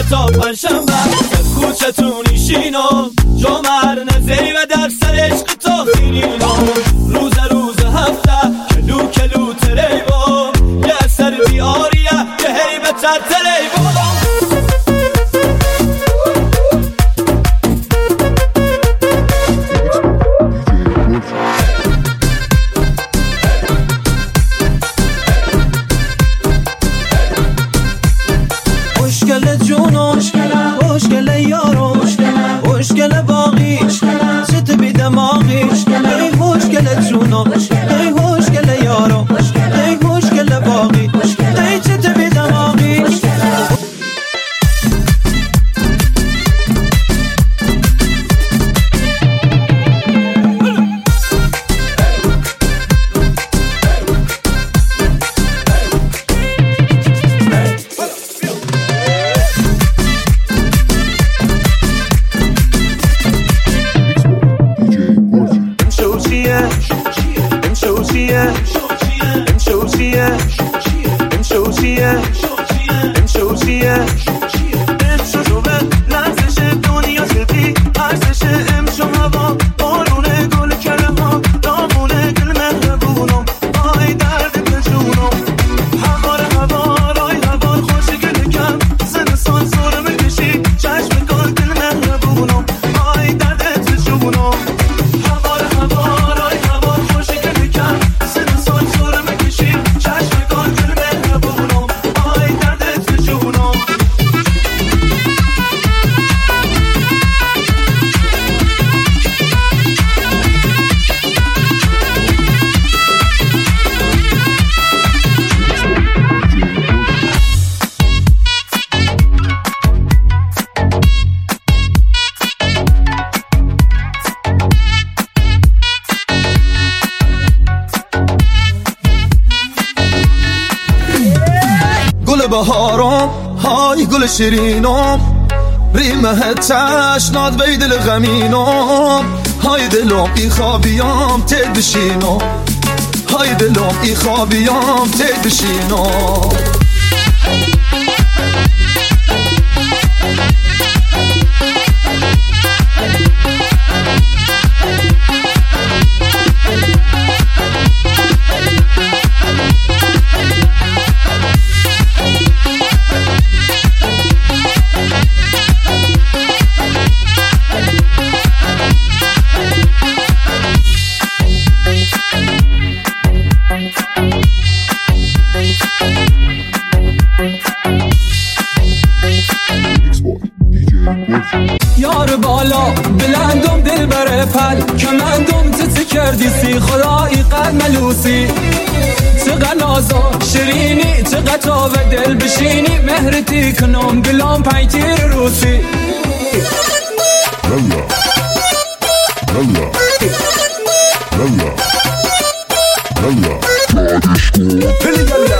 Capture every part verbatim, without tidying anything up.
تا پنجشنبه کوچتونی شینو جمعه نزی و در سر عشق تو خینینو روز روز هفته کلو کلو تریبو یه سر بیاریه یه هیبت تر تریبو خوشگل جونو خوشگل یارو خوشگل باقی چت بی دماغی ای خوشگل جونو ای خوشگل یارو ای خوشگل باقی ای چت بی دماغی بهارم های گل شیرینم ریمه تشناد بی دل غمینم های دلم ای خوابیام تید بشینم های دلم ای خوابیام تید بشینم یار بالا بلندم دل بره پل کمندم تتی کردی سی خدایی قد ملوسی چقدر نازا شیرینی چقدر تا و دل بشینی مهرتی کنم گلام پنجتیر روسی للا للا للا للا بعدش کن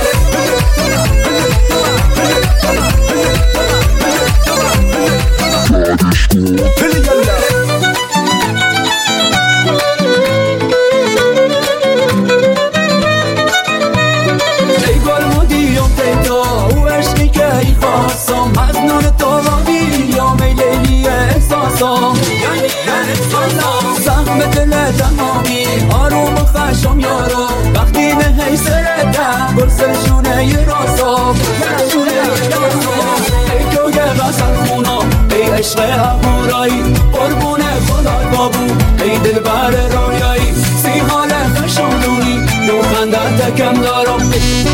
سهم دل تمامی آروم و خشم یارو وقتی به حیثر ده برسشونه ی راسا ای جوگه غسل خونا ای عشق اهورایی قربون خدا بابو ای دل بر رویایی سی حال خشمدونی نو خنده تکم دارم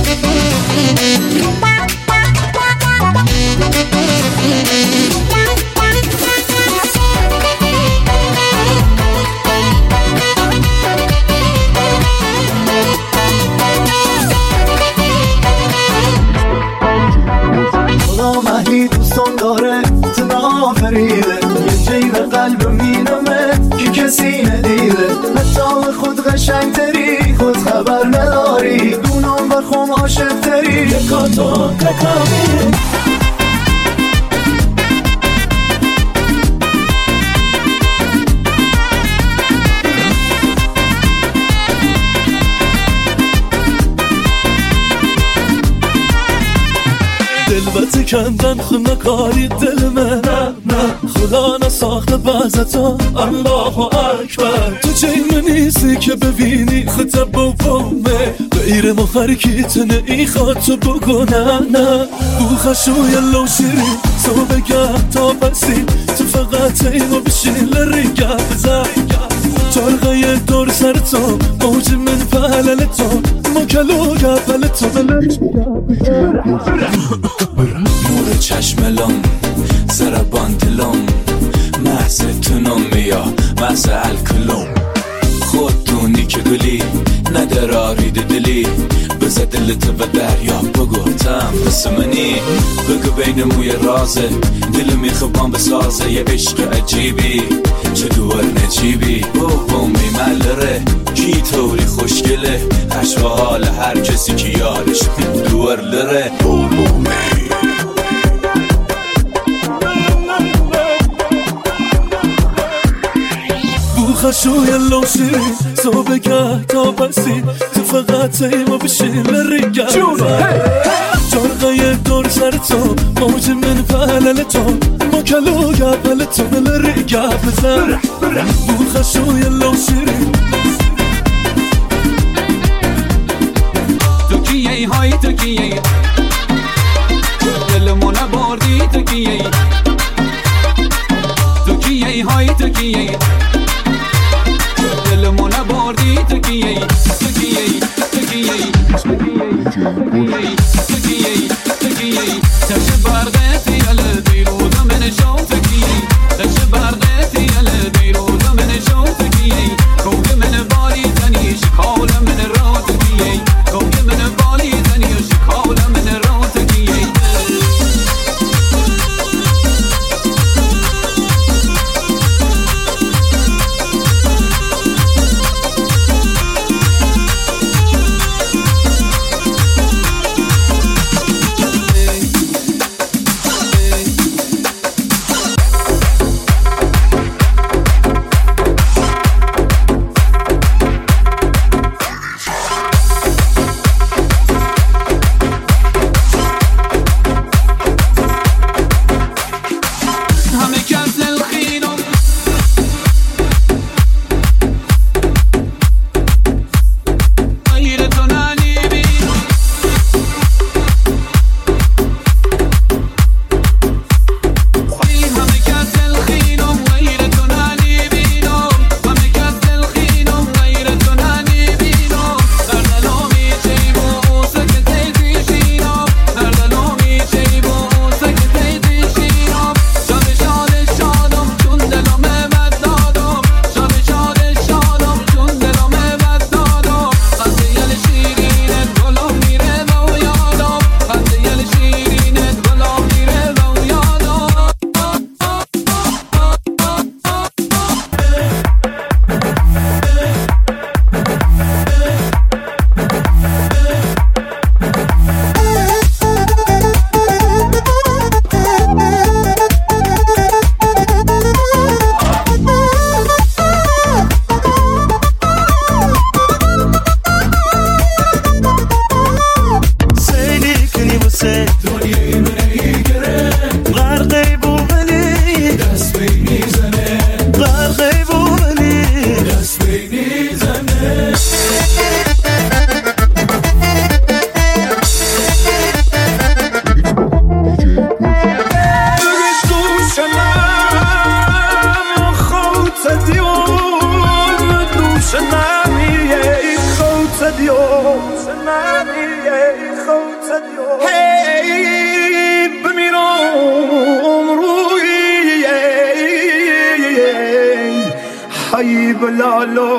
مهی دوستان داره تنا فریده یه جیب قلب مینمه که کسی ندیده حتی خود قشنگ تری خود خبر نداری دونم برخوم عاشق تری یه کاتو ککامی دلبت کندن خونه کاری دل من، نه خدا نساخته بعضتا. الله اکبر تو چه نیستی که ببینی خطب بومه غیر مخرکیت نئی خواد تو بگونه. نه بو خشوی لو شیری سو بگه تا بسی تو فقط اینو بشین لرگه بزن جرقه دور سر تو موج من پهلل تو مکلو گفل تو نور چشم لام زربان دلم محض تونم میا محض الکلم خود دونی که گلی ندرارید دلی بزد دلت و دریا بگو تم بس منی بگو بین موی رازه دل میخوام بسازه یه عشق عجیبی چه دوار نجیبی بومی ملره کی طوری خوشگله خشم و حال هر کسی که یارش دوار لره بومی خشوی لوشی سو بگه تا بسی تو فقط ایما بشین لرگه جرقه دور سر تو موج من پهلل تو مکلو گفل تو لرگه بزن بو خشوی لوشی تو کیه های تو کیه دلمو نبردی تو کیه تو کیه های تو کیه دلمو نبردی تو کیه تو کیه تو کیه تو کیه تو کیه تش برقتی ال دیروز من شو تو کیه تش برقتی ال دیروز من شو تو کیه کوک من بالی زنی شکال من را تو کیه کوک من بالی زنی شکال من را تو کیه ای بلالو